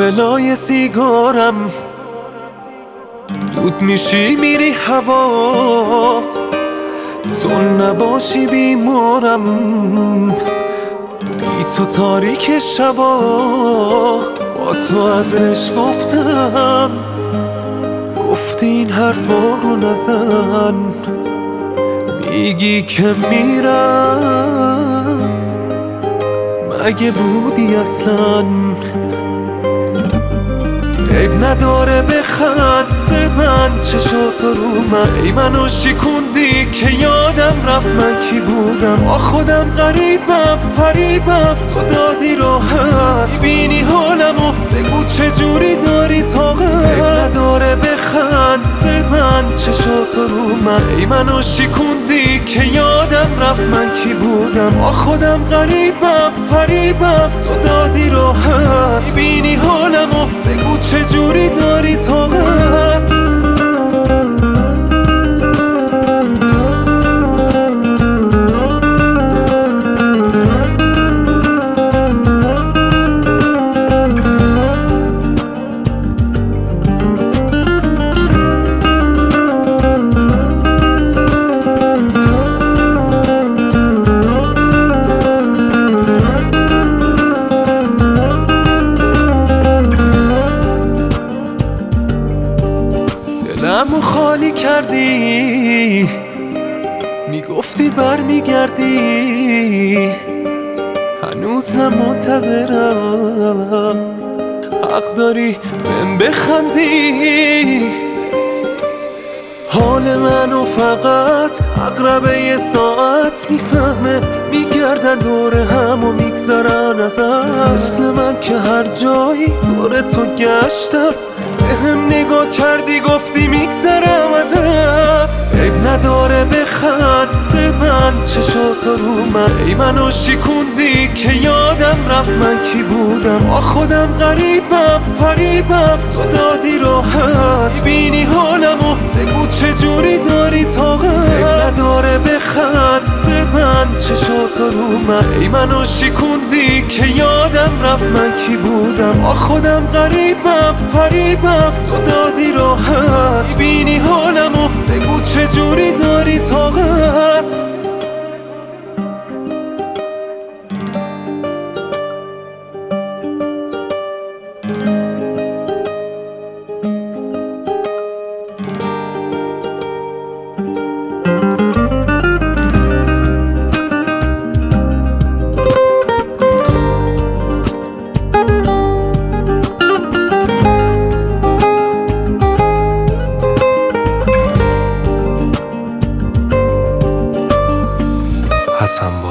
لای سیگارم دود میشی میری هوا، تو نباشی بیمارم، بی تو تاریک شبا. با تو از عشق گفتم، گفتی این حرفا رو نزن، میگی که میرم، مگه بودی اصلا؟ عیب نداره بخند، ببند چشاتو رو من. ای منو شکوندی که یادم رفت من کی بودم. با خودم غریبم فریبم، تو دادی راحت، میبینی حالمو، بگو چجوری داری طاقت. عیب نداره بخند، ببند چشاتو رو من. ای منو شکوندی که یادم رفت من کی بودم. با خودم غریبم فریبم، تو دادی راحت، میبینی حالمو، بگو چجوری داری طاقت. دلمو خالی کردی، میگفتی برمیگردی، هنوزم منتظرم، حق داری بهم بخندی. حال منو فقط اقربه یه ساعت میفهمه، میگردن دور هم و میگذرن ازت. مثل من که هر جایی دور تو گشتم، بهم نگاه کردی گفتی میگذرم ازت. عیب نداره بخند، ببند چشاتو رو من. ای منو شکوندی که یادم رفت من کی بودم. با خودم غریبم فریبم، تو دادی راحت، میبینی حالمو، بگو چجوری داری طاقت. عیب نداره بخند، ببند چشاتو رو من. ای منو شکوندی که یادم رفت من کی بودم. با خودم غریبم فریبم، تو دادی راحت، میبینی حالمو، بگو چجوری داری طاقت. حسن